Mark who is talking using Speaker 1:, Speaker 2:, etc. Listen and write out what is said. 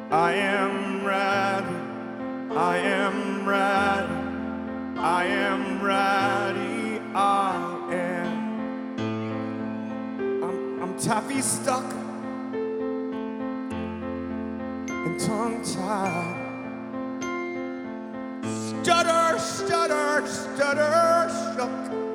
Speaker 1: I am ready. I am ready. I am ready. I am. I'm taffy stuck and tongue tied. Stutter, stutter, stutter, shook.